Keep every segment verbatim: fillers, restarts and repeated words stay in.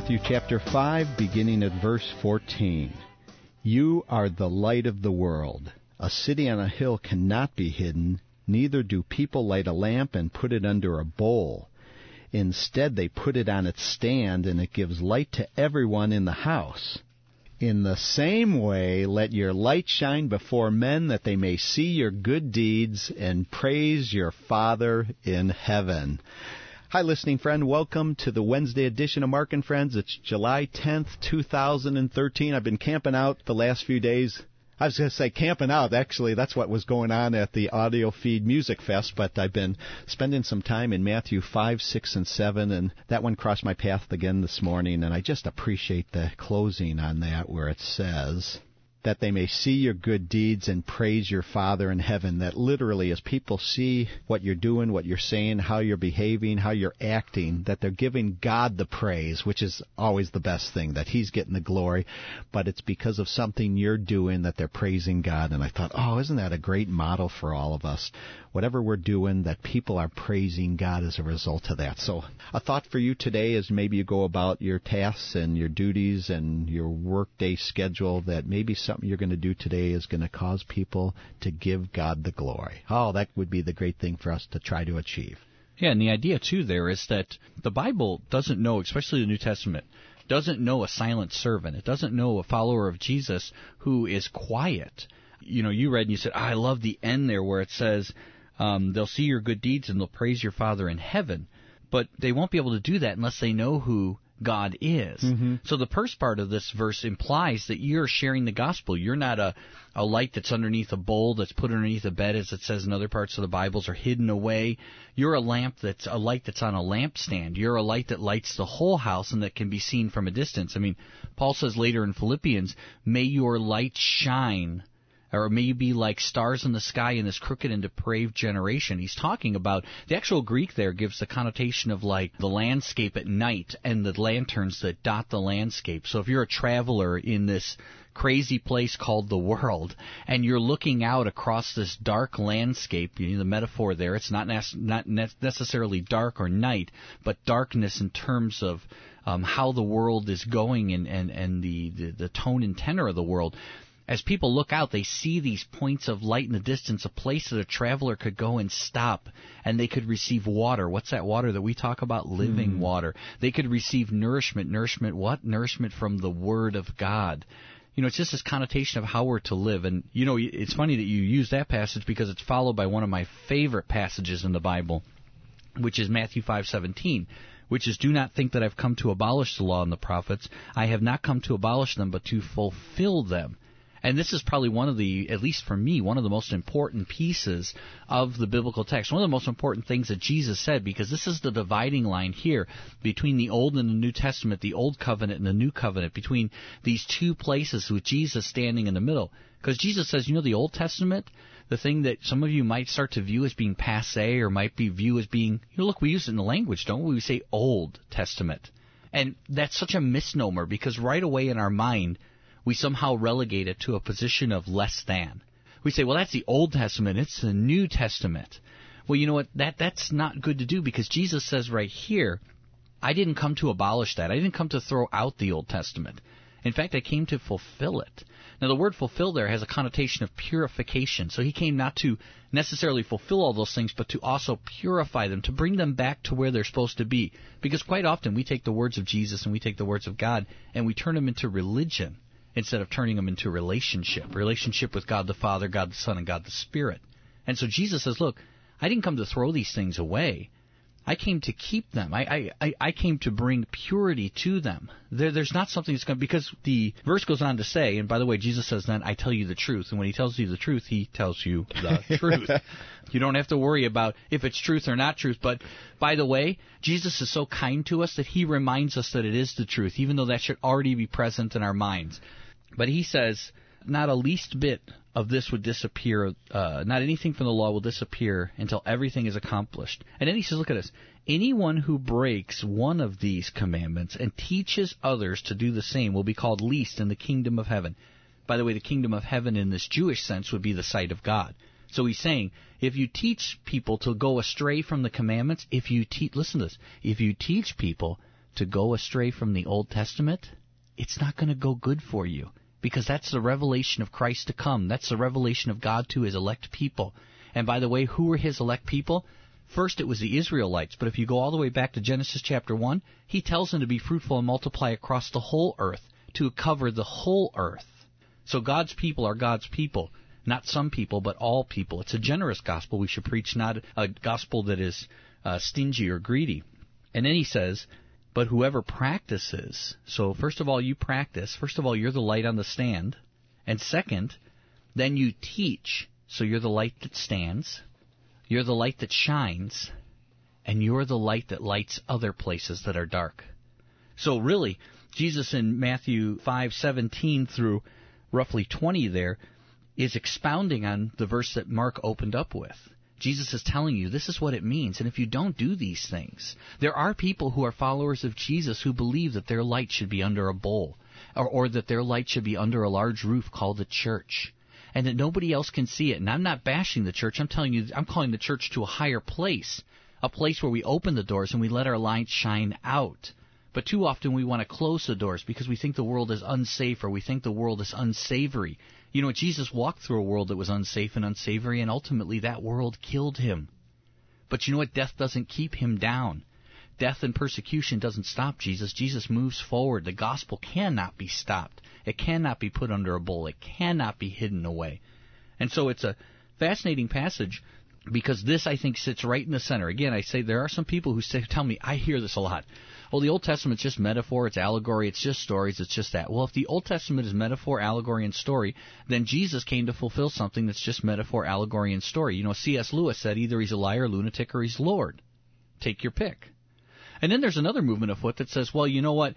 Matthew chapter five, beginning at verse fourteen. You are the light of the world. A city on a hill cannot be hidden, neither do people light a lamp and put it under a bowl. Instead, they put it on its stand, and it gives light to everyone in the house. In the same way, let your light shine before men, that they may see your good deeds and praise your Father in heaven. Hi, listening friend. Welcome to the Wednesday edition of Mark and Friends. It's July tenth, two thousand thirteen. I've been camping out the last few days. I was going to say camping out. Actually, that's what was going on at the Audio Feed Music Fest, but I've been spending some time in Matthew five, six, and seven, and that one crossed my path again this morning, and I just appreciate the closing on that where it says that they may see your good deeds and praise your Father in heaven. That literally, as people see what you're doing, what you're saying, how you're behaving, how you're acting, that they're giving God the praise, which is always the best thing, that He's getting the glory. But it's because of something you're doing that they're praising God. And I thought, oh, isn't that a great model for all of us? Whatever we're doing, that people are praising God as a result of that. So a thought for you today is maybe you go about your tasks and your duties and your workday schedule, that maybe something you're going to do today is going to cause people to give God the glory. Oh, that would be the great thing for us to try to achieve. Yeah, and the idea, too, there is that the Bible doesn't know, especially the New Testament, doesn't know a silent servant. It doesn't know a follower of Jesus who is quiet. You know, you read and you said, oh, I love the end there where it says, um, they'll see your good deeds and they'll praise your Father in heaven. But they won't be able to do that unless they know who God is. Mm-hmm. So the first part of this verse implies that you're sharing the gospel. You're not a, a light that's underneath a bowl, that's put underneath a bed, as it says in other parts of the Bibles, or hidden away. You're a lamp that's a light that's on a lampstand. You're a light that lights the whole house and that can be seen from a distance. I mean, Paul says later in Philippians, may your light shine, or may you be like stars in the sky in this crooked and depraved generation. He's talking about, the actual Greek there gives the connotation of like the landscape at night and the lanterns that dot the landscape. So if you're a traveler in this crazy place called the world, and you're looking out across this dark landscape, you know, the metaphor there, it's not, ne- not ne- necessarily dark or night, but darkness in terms of um, how the world is going and, and, and the, the, the tone and tenor of the world. As people look out, they see these points of light in the distance, a place that a traveler could go and stop, and they could receive water. What's that water that we talk about? Living mm. water. They could receive nourishment. Nourishment what? Nourishment from the Word of God. You know, it's just this connotation of how we're to live. And, you know, it's funny that you use that passage because it's followed by one of my favorite passages in the Bible, which is Matthew five seventeen. Which is, do not think that I've come to abolish the law and the prophets. I have not come to abolish them, but to fulfill them. And this is probably one of the, at least for me, one of the most important pieces of the biblical text. One of the most important things that Jesus said, because this is the dividing line here between the Old and the New Testament, the Old Covenant and the New Covenant, between these two places with Jesus standing in the middle. Because Jesus says, you know, the Old Testament, the thing that some of you might start to view as being passé or might be viewed as being, you know, look, we use it in the language, don't we? We say Old Testament. And that's such a misnomer because right away in our mind, we somehow relegate it to a position of less than. We say, well, that's the Old Testament, it's the New Testament. Well, you know what, that that's not good to do because Jesus says right here, I didn't come to abolish that. I didn't come to throw out the Old Testament. In fact, I came to fulfill it. Now, the word fulfill there has a connotation of purification. So he came not to necessarily fulfill all those things, but to also purify them, to bring them back to where they're supposed to be. Because quite often we take the words of Jesus and we take the words of God and we turn them into religion, instead of turning them into relationship, relationship with God the Father, God the Son, and God the Spirit. And so Jesus says, look, I didn't come to throw these things away. I came to keep them. I I, I came to bring purity to them. There, there's not something that's going to, because the verse goes on to say, and by the way, Jesus says then, I tell you the truth. And when he tells you the truth, he tells you the truth. You don't have to worry about if it's truth or not truth. But by the way, Jesus is so kind to us that he reminds us that it is the truth, even though that should already be present in our minds. But he says, not a least bit of this would disappear, uh, not anything from the law will disappear until everything is accomplished. And then he says, look at this, anyone who breaks one of these commandments and teaches others to do the same will be called least in the kingdom of heaven. By the way, the kingdom of heaven in this Jewish sense would be the sight of God. So he's saying, if you teach people to go astray from the commandments, if you teach, listen to this, if you teach people to go astray from the Old Testament, it's not going to go good for you, because that's the revelation of Christ to come. That's the revelation of God to his elect people. And by the way, who were his elect people? First, it was the Israelites, but if you go all the way back to Genesis chapter one, he tells them to be fruitful and multiply across the whole earth, to cover the whole earth. So God's people are God's people, not some people, but all people. It's a generous gospel we should preach, not a gospel that is uh, stingy or greedy. And then he says, but whoever practices, so first of all, you practice. First of all, you're the light on the stand. And second, then you teach. So you're the light that stands. You're the light that shines. And you're the light that lights other places that are dark. So really, Jesus in Matthew five seventeen through roughly twenty there is expounding on the verse that Mark opened up with. Jesus is telling you this is what it means, and if you don't do these things, there are people who are followers of Jesus who believe that their light should be under a bowl, or, or that their light should be under a large roof called the church, and that nobody else can see it. And I'm not bashing the church. I'm telling you, I'm calling the church to a higher place, a place where we open the doors and we let our light shine out. But too often we want to close the doors because we think the world is unsafe, or we think the world is unsavory. You know, Jesus walked through a world that was unsafe and unsavory, and ultimately that world killed him. But you know what? Death doesn't keep him down. Death and persecution doesn't stop Jesus. Jesus moves forward. The gospel cannot be stopped. It cannot be put under a bowl. It cannot be hidden away. And so it's a fascinating passage, because this, I think, sits right in the center. Again, I say there are some people who say, tell me, I hear this a lot. Well, the Old Testament's just metaphor, it's allegory, it's just stories, it's just that. Well, if the Old Testament is metaphor, allegory, and story, then Jesus came to fulfill something that's just metaphor, allegory, and story. You know, C S Lewis said either he's a liar, lunatic, or he's Lord. Take your pick. And then there's another movement afoot that says, well, you know what?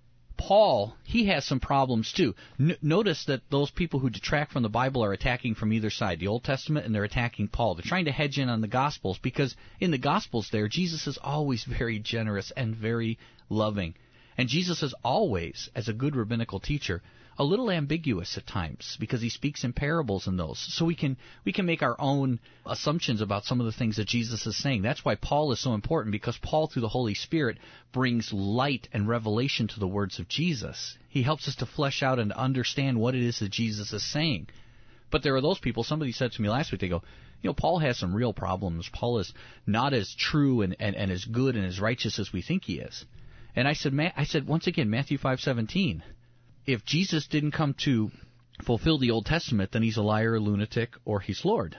Paul, he has some problems too. N- notice that those people who detract from the Bible are attacking from either side, the Old Testament, and they're attacking Paul. They're trying to hedge in on the Gospels, because in the Gospels there, Jesus is always very generous and very loving. And Jesus is always, as a good rabbinical teacher, a little ambiguous at times, because he speaks in parables in those. So we can we can make our own assumptions about some of the things that Jesus is saying. That's why Paul is so important, because Paul, through the Holy Spirit, brings light and revelation to the words of Jesus. He helps us to flesh out and understand what it is that Jesus is saying. But there are those people, somebody said to me last week, they go, you know, Paul has some real problems. Paul is not as true and, and, and as good and as righteous as we think he is. And I said, I said once again, Matthew five seventeen, if Jesus didn't come to fulfill the Old Testament, then he's a liar, a lunatic, or he's Lord.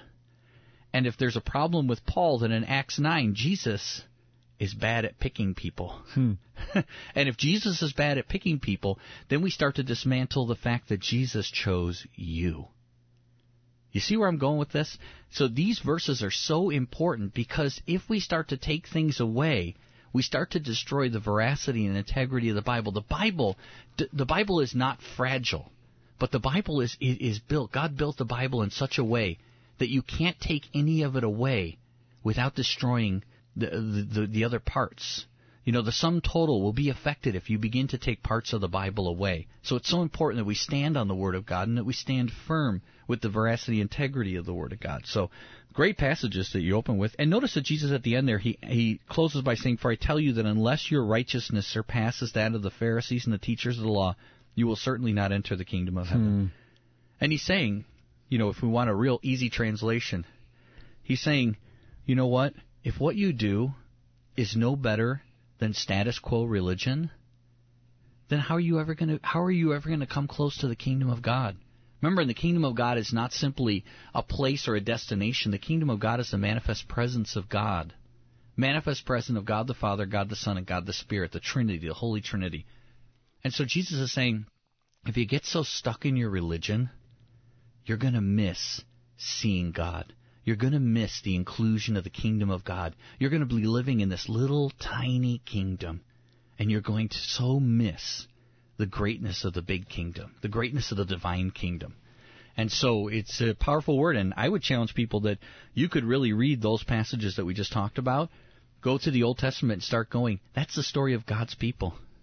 And if there's a problem with Paul, then in Acts nine, Jesus is bad at picking people. Hmm. And if Jesus is bad at picking people, then we start to dismantle the fact that Jesus chose you. You see where I'm going with this? So these verses are so important, because if we start to take things away, we start to destroy the veracity and integrity of the Bible. The Bible, the Bible is not fragile, but the Bible is is built. God built the Bible in such a way that you can't take any of it away without destroying the the, the, the other parts. You know, the sum total will be affected if you begin to take parts of the Bible away. So it's so important that we stand on the Word of God and that we stand firm with the veracity and integrity of the Word of God. So great passages that you open with. And notice that Jesus at the end there, he, he closes by saying, for I tell you that unless your righteousness surpasses that of the Pharisees and the teachers of the law, you will certainly not enter the kingdom of heaven. Hmm. And he's saying, you know, if we want a real easy translation, he's saying, you know what? If what you do is no better than status quo religion, then how are you ever going to how are you ever going to come close to the kingdom of God? Remember, the kingdom of God is not simply a place or a destination. The kingdom of God is the manifest presence of God. Manifest presence of God the Father, God the Son, and God the Spirit, the Trinity, the Holy Trinity. And so Jesus is saying, if you get so stuck in your religion, you're going to miss seeing God. You're going to miss the inclusion of the kingdom of God. You're going to be living in this little tiny kingdom, and you're going to so miss the greatness of the big kingdom, the greatness of the divine kingdom. And so it's a powerful word, and I would challenge people that you could really read those passages that we just talked about, go to the Old Testament and start going, that's the story of God's people.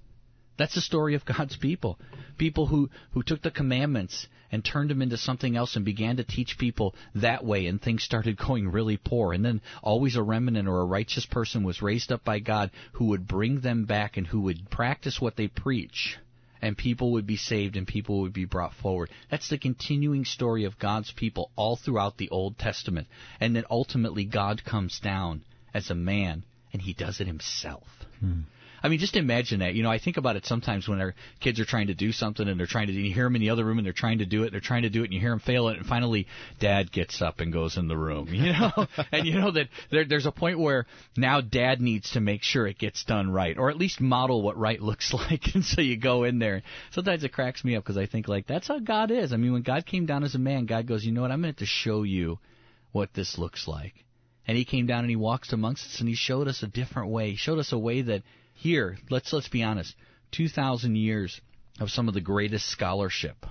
That's the story of God's people. People who, who took the commandments and turned them into something else and began to teach people that way, and things started going really poor. And then always a remnant or a righteous person was raised up by God who would bring them back and who would practice what they preach, and people would be saved and people would be brought forward. That's the continuing story of God's people all throughout the Old Testament. And then ultimately God comes down as a man, and he does it himself. Hmm. I mean, just imagine that. You know, I think about it sometimes when our kids are trying to do something and they're trying to, you hear them in the other room and they're trying to do it, they're trying to do it, and you hear them fail it, and finally Dad gets up and goes in the room, you know? And you know that there, there's a point where now Dad needs to make sure it gets done right, or at least model what right looks like, and so you go in there. Sometimes it cracks me up because I think, like, that's how God is. I mean, when God came down as a man, God goes, you know what, I'm going to have to show you what this looks like. And he came down and he walks amongst us and he showed us a different way. He showed us a way that here, let's let's be honest, two thousand years of some of the greatest scholarship,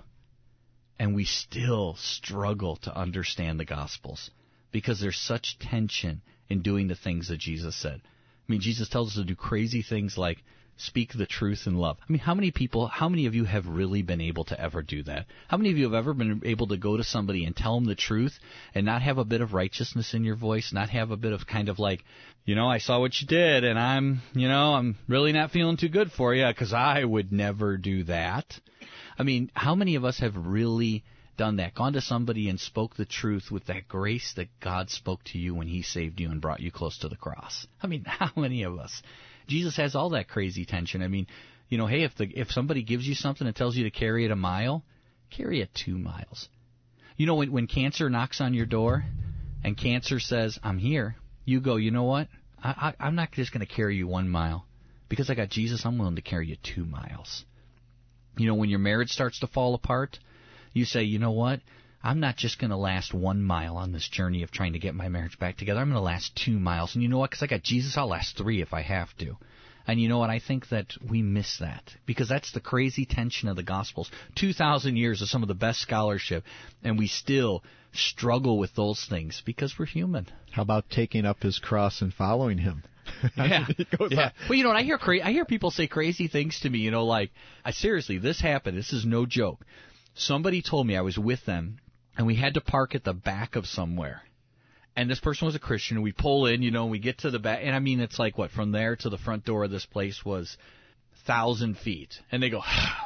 and we still struggle to understand the Gospels because there's such tension in doing the things that Jesus said. I mean, Jesus tells us to do crazy things like speak the truth in love. I mean, how many people, how many of you have really been able to ever do that? How many of you have ever been able to go to somebody and tell them the truth and not have a bit of righteousness in your voice, not have a bit of kind of like, you know, I saw what you did, and I'm, you know, I'm really not feeling too good for you because I would never do that. I mean, how many of us have really done that, gone to somebody and spoke the truth with that grace that God spoke to you when he saved you and brought you close to the cross? I mean, how many of us? Jesus has all that crazy tension. I mean, you know, hey, if the if somebody gives you something and tells you to carry it a mile, carry it two miles. You know, when when cancer knocks on your door and cancer says, I'm here, you go, you know what? I, I, I'm not just going to carry you one mile. Because I got Jesus, I'm willing to carry you two miles. You know, when your marriage starts to fall apart, you say, you know what? I'm not just going to last one mile on this journey of trying to get my marriage back together. I'm going to last two miles. And you know what? Because I got Jesus, I'll last three if I have to. And you know what? I think that we miss that because that's the crazy tension of the Gospels. two thousand years of some of the best scholarship, and we still struggle with those things because we're human. How about taking up his cross and following him? Yeah. yeah. Well, you know what? I hear cra- I hear people say crazy things to me, you know, like, I seriously, this happened. This is no joke. Somebody told me, I was with them, and we had to park at the back of somewhere. And this person was a Christian, and we pull in, you know, and we get to the back. And, I mean, it's like, what, from there to the front door of this place was one thousand feet. And they go,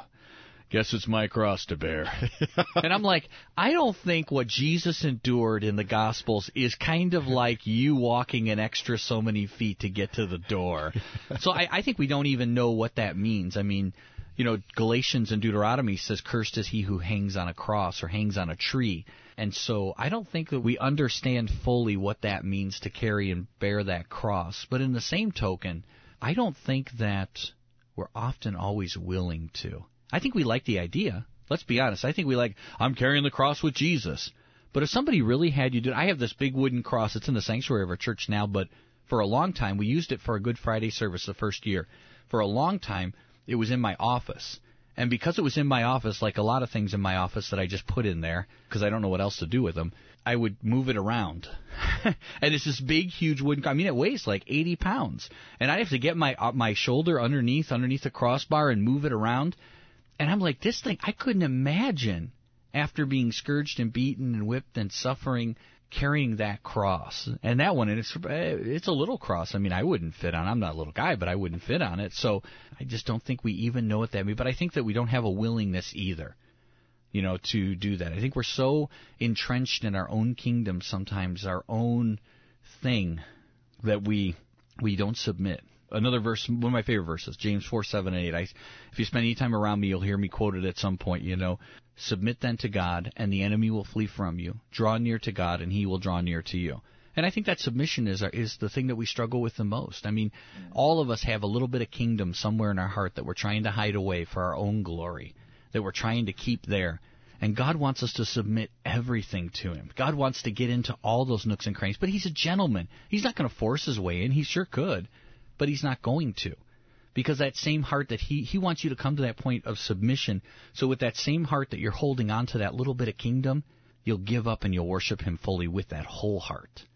guess it's my cross to bear. And I'm like, I don't think what Jesus endured in the Gospels is kind of like you walking an extra so many feet to get to the door. So I, I think we don't even know what that means. I mean, you know, Galatians and Deuteronomy says, cursed is he who hangs on a cross or hangs on a tree. And so I don't think that we understand fully what that means to carry and bear that cross. But in the same token, I don't think that we're often always willing to. I think we like the idea. Let's be honest. I think we like, I'm carrying the cross with Jesus. But if somebody really had you do it, I have this big wooden cross. It's in the sanctuary of our church now, but for a long time, we used it for a Good Friday service the first year. For a long time, it was in my office. And because it was in my office, like a lot of things in my office that I just put in there, because I don't know what else to do with them, I would move it around. And it's this big, huge wooden, I mean, it weighs like eighty pounds. And I have to get my uh, my shoulder underneath, underneath the crossbar and move it around. And I'm like, this thing, I couldn't imagine, after being scourged and beaten and whipped and suffering, carrying that cross. And that one, and it's it's a little cross. I mean, I wouldn't fit on. I'm not a little guy, but I wouldn't fit on it. So I just don't think we even know what that means. But I think that we don't have a willingness either, you know, to do that. I think we're so entrenched in our own kingdom sometimes, our own thing, that we we don't submit. Another verse, one of my favorite verses, James four, seven, and eight. I, if you spend any time around me, you'll hear me quote it at some point, you know. Submit then to God, and the enemy will flee from you. Draw near to God, and he will draw near to you. And I think that submission is is the thing that we struggle with the most. I mean, all of us have a little bit of kingdom somewhere in our heart that we're trying to hide away for our own glory, that we're trying to keep there. And God wants us to submit everything to him. God wants to get into all those nooks and crannies. But he's a gentleman. He's not going to force his way in. He sure could, but he's not going to. Because that same heart that he, he wants you to come to that point of submission. So with that same heart that you're holding on to that little bit of kingdom, you'll give up and you'll worship him fully with that whole heart.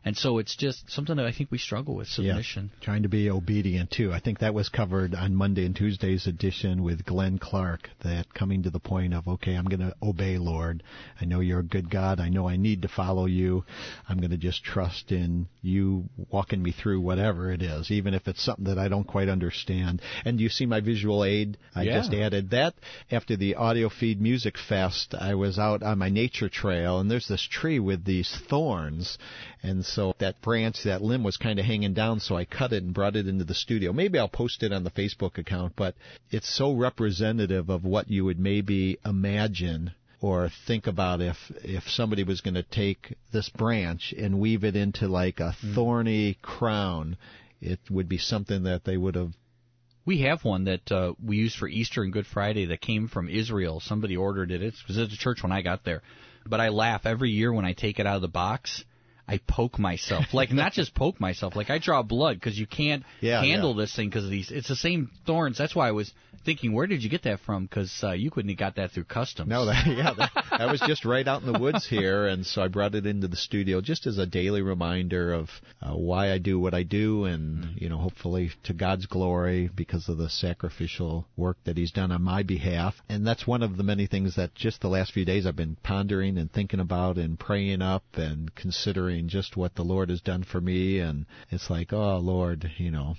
And so it's just something that I think we struggle with, submission. Yeah, trying to be obedient, too. I think that was covered on Monday and Tuesday's edition with Glenn Clark, that coming to the point of, okay, I'm going to obey, Lord. I know you're a good God. I know I need to follow you. I'm going to just trust in you walking me through whatever it is, even if it's something that I don't quite understand. And you see my visual aid? I Yeah. just added that. After the Audio Feed Music Fest, I was out on my nature trail, and there's this tree with these thorns. And so that branch, that limb was kind of hanging down, so I cut it and brought it into the studio. Maybe I'll post it on the Facebook account, but it's so representative of what you would maybe imagine or think about if if somebody was going to take this branch and weave it into like a thorny crown. It would be something that they would have. We have one that uh, we use for Easter and Good Friday that came from Israel. Somebody ordered it. It was at the church when I got there. But I laugh every year when I take it out of the box. I poke myself, like not just poke myself, like I draw blood because you can't Yeah, handle yeah. this thing because of these. It's the same thorns. That's why I was thinking, where did you get that from? Because uh, you couldn't have got that through customs. No, that, yeah, that, that was just right out in the woods here, and so I brought it into the studio just as a daily reminder of uh, why I do what I do, and you know, hopefully to God's glory because of the sacrificial work that He's done on my behalf. And that's one of the many things that just the last few days I've been pondering and thinking about and praying up and considering just what the Lord has done for me. And it's like, oh Lord, you know,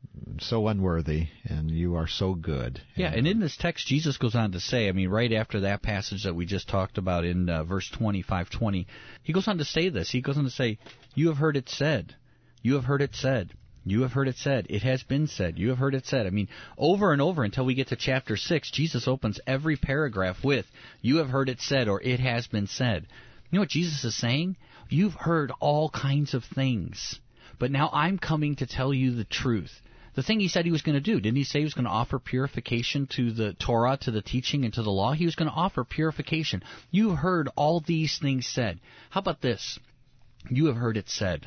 so unworthy, and you are so good. Yeah, and in this text, Jesus goes on to say, I mean, right after that passage that we just talked about in uh, verse twenty-five twenty, he goes on to say this. He goes on to say, you have heard it said, you have heard it said, you have heard it said, it has been said, you have heard it said. I mean, over and over until we get to chapter six, Jesus opens every paragraph with, you have heard it said, or it has been said. You know what Jesus is saying? You've heard all kinds of things, but now I'm coming to tell you the truth. The thing he said he was going to do, didn't he say he was going to offer purification to the Torah, to the teaching, and to the law? He was going to offer purification. You've heard all these things said. How about this? You have heard it said,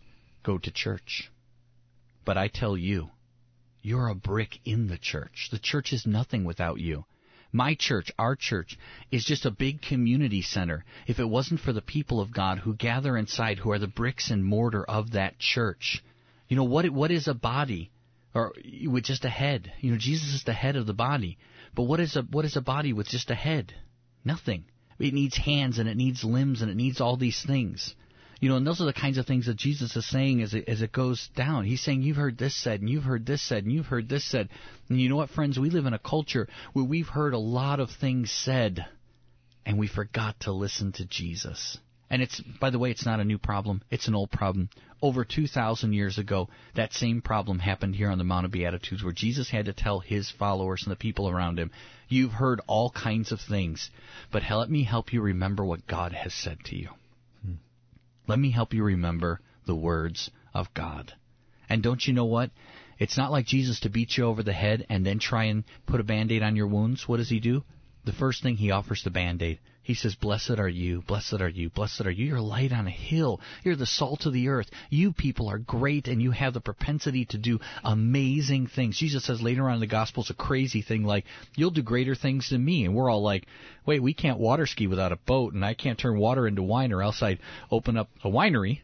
go to church. But I tell you, you're a brick in the church. The church is nothing without you. My church, our church, is just a big community center. If it wasn't for the people of God who gather inside, who are the bricks and mortar of that church. You know, what what is a body? Or with just a head. You know, Jesus is the head of the body. But what is a what is a body with just a head? Nothing. It needs hands and it needs limbs and it needs all these things. You know, and those are the kinds of things that Jesus is saying as it, as it goes down. He's saying, you've heard this said, and you've heard this said, and you've heard this said. And you know what, friends? We live in a culture where we've heard a lot of things said, and we forgot to listen to Jesus. And it's, by the way, it's not a new problem. It's an old problem. Over two thousand years ago, that same problem happened here on the Mount of Beatitudes, where Jesus had to tell his followers and the people around him, you've heard all kinds of things, but let me help you remember what God has said to you. Hmm. Let me help you remember the words of God. And don't you know what? It's not like Jesus to beat you over the head and then try and put a Band-Aid on your wounds. What does he do? The first thing, he offers the Band-Aid. He says, blessed are you, blessed are you, blessed are you. You're a light on a hill. You're the salt of the earth. You people are great, and you have the propensity to do amazing things. Jesus says later on in the Gospels a crazy thing like, you'll do greater things than me. And we're all like, wait, we can't water ski without a boat, and I can't turn water into wine, or else I'd open up a winery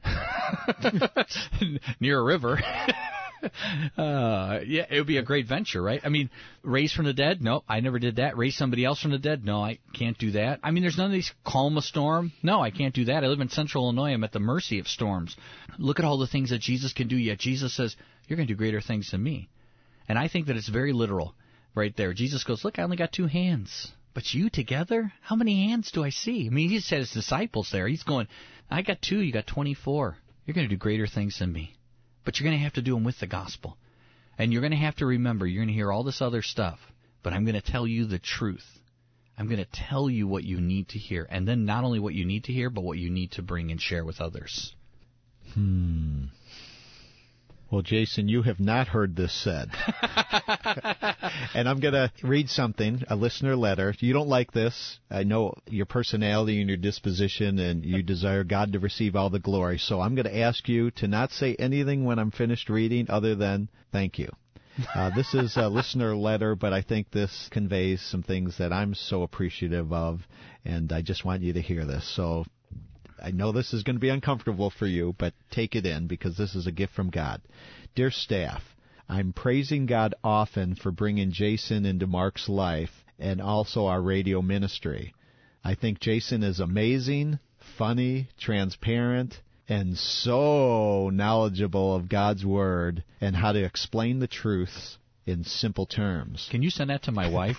near a river. Uh, yeah, it would be a great venture, right? I mean, raise from the dead? No, I never did that. Raise somebody else from the dead? No, I can't do that. I mean, there's none of these. Calm a storm? No, I can't do that. I live in central Illinois. I'm at the mercy of storms. Look at all the things that Jesus can do, yet Jesus says, you're going to do greater things than me. And I think that it's very literal right there. Jesus goes, look, I only got two hands. But you together? How many hands do I see? I mean, he said his disciples there. He's going, I got two, you got twenty-four. You're going to do greater things than me. But you're going to have to do them with the gospel. And you're going to have to remember, you're going to hear all this other stuff, but I'm going to tell you the truth. I'm going to tell you what you need to hear. And then not only what you need to hear, but what you need to bring and share with others. Hmm. Well, Jason, you have not heard this said. And I'm going to read something, a listener letter. You don't like this. I know your personality and your disposition, and you desire God to receive all the glory. So I'm going to ask you to not say anything when I'm finished reading other than thank you. Uh, this is a listener letter, but I think this conveys some things that I'm so appreciative of, and I just want you to hear this. So I know this is going to be uncomfortable for you, but take it in because this is a gift from God. Dear staff, I'm praising God often for bringing Jason into Mark's life and also our radio ministry. I think Jason is amazing, funny, transparent, and so knowledgeable of God's Word and how to explain the truths in simple terms. Can you send that to my wife?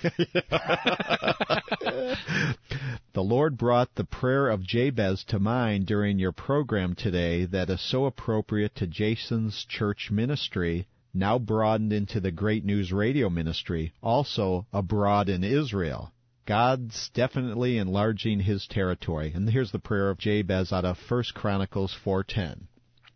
The Lord brought the prayer of Jabez to mind during your program today that is so appropriate to Jason's church ministry, now broadened into the Great News Radio ministry, also abroad in Israel. God's definitely enlarging his territory. And here's the prayer of Jabez out of First Chronicles four ten.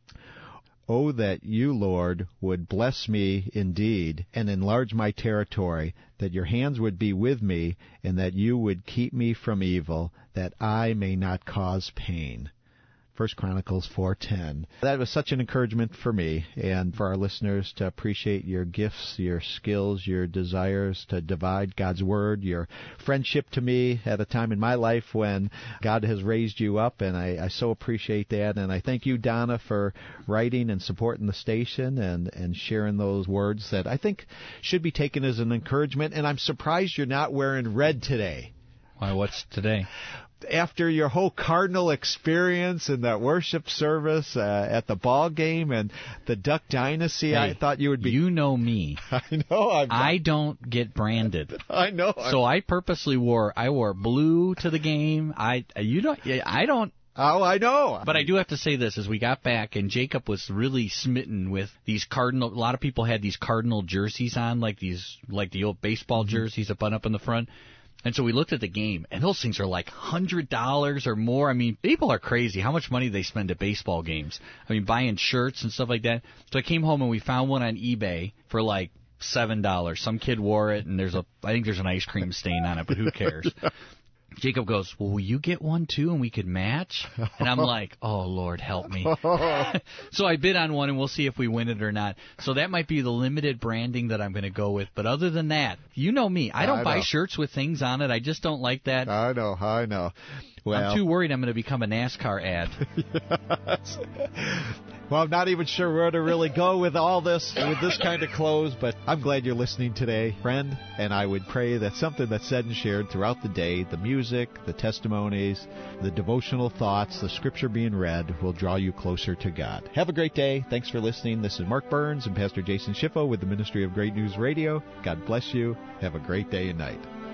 Oh, that you, Lord, would bless me indeed and enlarge my territory, that your hands would be with me, and that you would keep me from evil, that I may not cause pain. First Chronicles four ten. That was such an encouragement for me and for our listeners to appreciate your gifts, your skills, your desires to divide God's Word, your friendship to me at a time in my life when God has raised you up, and I, I so appreciate that. And I thank you, Donna, for writing and supporting the station and, and sharing those words that I think should be taken as an encouragement. And I'm surprised you're not wearing red today. Why, what's today? After your whole Cardinal experience and that worship service uh, at the ball game and the Duck Dynasty, hey, I thought you would be... You know me. I know. I'm I don't get branded. I know. So I purposely wore, I wore blue to the game. I, you don't, I don't... Oh, I know. But I do have to say this, as we got back, and Jacob was really smitten with these Cardinal, a lot of people had these Cardinal jerseys on, like these, like the old baseball mm-hmm. jerseys that button up in the front. And so we looked at the game, and those things are like one hundred dollars or more. I mean, people are crazy how much money they spend at baseball games. I mean, buying shirts and stuff like that. So I came home, and we found one on eBay for like seven dollars. Some kid wore it, and there's a, I think there's an ice cream stain on it, but who cares? Jacob goes, well, will you get one too and we could match? And I'm like, oh, Lord, help me. So I bid on one, and we'll see if we win it or not. So that might be the limited branding that I'm going to go with. But other than that, you know me. I don't I buy shirts with things on it. I just don't like that. I know, I know. Well, I'm too worried I'm going to become a NASCAR ad. Yes. Well, I'm not even sure where to really go with all this, with this kind of clothes, but I'm glad you're listening today, friend, and I would pray that something that's said and shared throughout the day, the music, the testimonies, the devotional thoughts, the scripture being read, will draw you closer to God. Have a great day. Thanks for listening. This is Mark Burns and Pastor Jason Schiffo with the Ministry of Great News Radio. God bless you. Have a great day and night.